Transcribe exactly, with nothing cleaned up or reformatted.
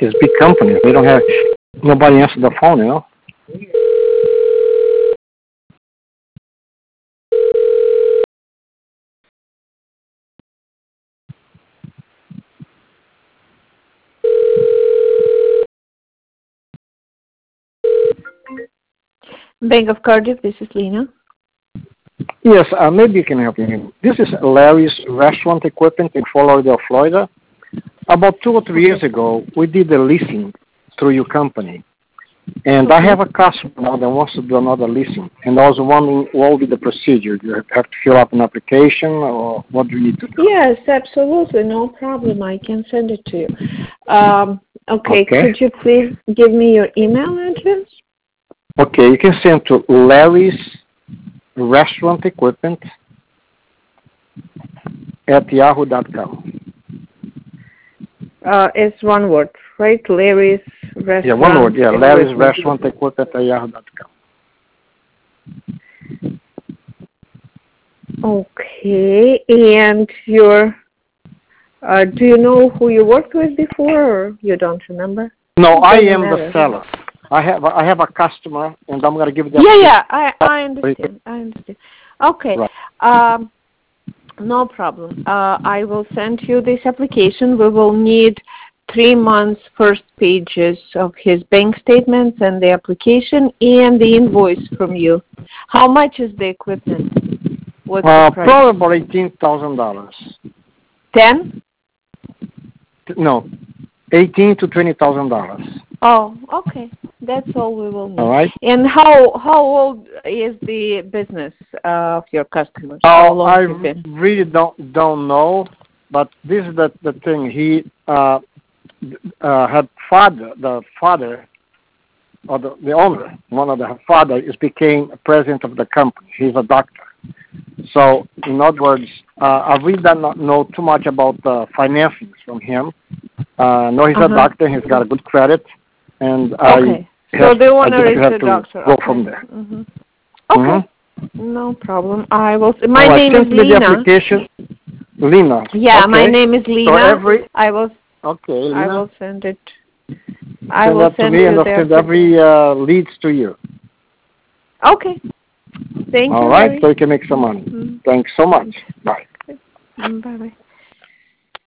it's big companies. They don't have nobody answer the phone, you know. Bank of Cardiff, this is Lena. Yes, uh, maybe you can help me. This is Larry's Restaurant Equipment in Fort Lauderdale, Florida. About two or three years ago, we did a leasing through your company. And Okay. I have a customer now that wants to do another leasing. And I was wondering what will be the procedure? Do you have to fill out an application or what do you need to do? Yes, absolutely. No problem. I can send it to you. Um, okay. Okay. Could you please give me your email address? Okay, you can send to Larry's Restaurant Equipment at yahoo dot com. Uh, it's one word, right? Larry's Restaurant. Yeah, one word. Yeah, Larry's Equipment. Restaurant Equipment at yahoo dot com. Okay. And your, uh, do you know who you worked with before, or you don't remember? No, I Doesn't am matter. the seller. I have I have a customer, and I'm going to give them. Yeah, yeah. I I understand. I understand. Okay. Right. Um, no problem. Uh, I will send you this application. We will need three months first pages of his bank statements and the application and the invoice from you. How much is the equipment? What's Uh, the price? probably about eighteen thousand dollars. Ten? No, eighteen to twenty thousand dollars. Oh, okay. That's all we will need. All right. And how how old is the business uh, of your customers? How Oh, long I has it been? really don't don't know, but this is the the thing. He uh, uh, had father, the father, or the, the owner, one of the father, is became president of the company. He's a doctor. So, in other words, uh, I really do not know too much about the financings from him. Uh, no, he's Uh-huh. a doctor. He's got a good credit, and Okay. I So have, the I owner just is have the to doctor. go Okay. from there. Mm-hmm. Okay. Mm-hmm. No problem. I will. My All right, name is send me the Lena. application. Lena. Yeah, okay. my name is Lena. So every I will. okay, Lena. I will send it. I Send will that to send me, you and I'll the send every uh, leads to you. Okay. Thank All you. right, Larry. so you can make some money. Mm-hmm. Thanks so much. Bye. Bye bye.